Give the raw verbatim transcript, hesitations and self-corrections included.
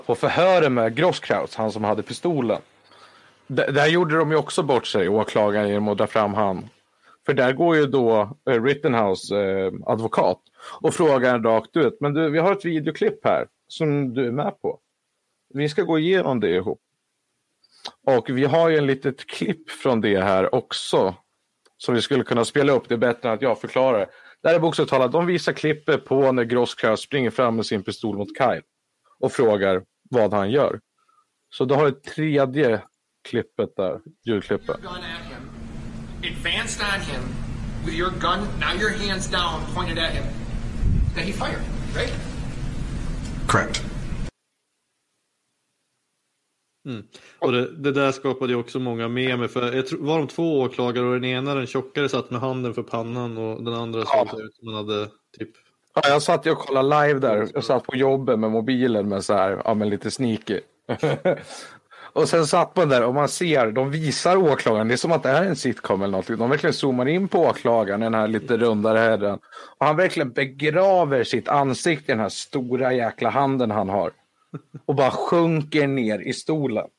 på förhören med Grosskreutz, han som hade pistolen. D- där gjorde de ju också bort sig, åklagaren, genom att dra fram han. För där går ju då eh, Rittenhouse eh, advokat och frågar rakt ut, men du, vi har ett videoklipp här som du är med på. Vi ska gå igenom det ihop. Och vi har ju en litet klipp från det här också som vi skulle kunna spela upp. Det är bättre än att jag förklarar. Där är bokstavligt talat, de visar klippet på när Grosskreutz springer fram med sin pistol mot Kyle och frågar vad han gör. Så då har ett tredje klippet där, ljudklippet. Advanced on him with your gun, now your hands down, pointed at him. Then he fired, right? Correct. Mm. Och det, det där skapade ju också många memer, för jag tror, var de två åklagare och den ena, den tjockare, satt med handen för pannan och den andra såg ja. ut som man hade typ... Ja, jag satt ju och kollade live där, jag satt på jobbet med mobilen med så här, ja men lite sneaky. Och sen satt man där och man ser, de visar åklagaren, det är som att det är en sitcom eller något. De verkligen zoomar in på åklagaren, den här lite rundare herren. Och han verkligen begraver sitt ansikte i den här stora jäkla handen han har. Och bara sjunker ner i stolen.